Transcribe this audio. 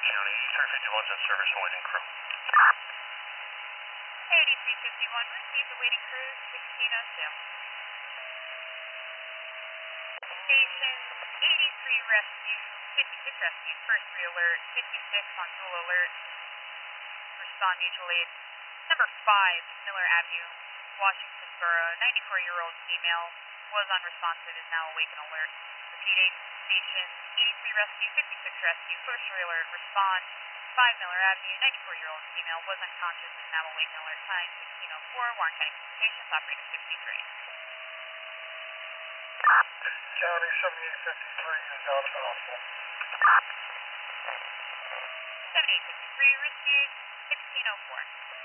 County, 8351's in service, awaiting crew. 8351, received, awaiting crew, 1602. Station 83 rescue, 56 rescue, first re-alert, 56 on dual alert, respond mutual aid. Number 5, Miller Avenue, Washington Borough, 94-year-old female, was unresponsive, is now awake and alert. Repeating, station 83 rescue, 56 rescue, first re-alert, respond. 5 Miller Avenue, 94-year-old female, was unconscious, is now awake and alert. Time 1604, Warren County Communications, operator 63. County 7853 is out of the hospital. 7853, received, 1604.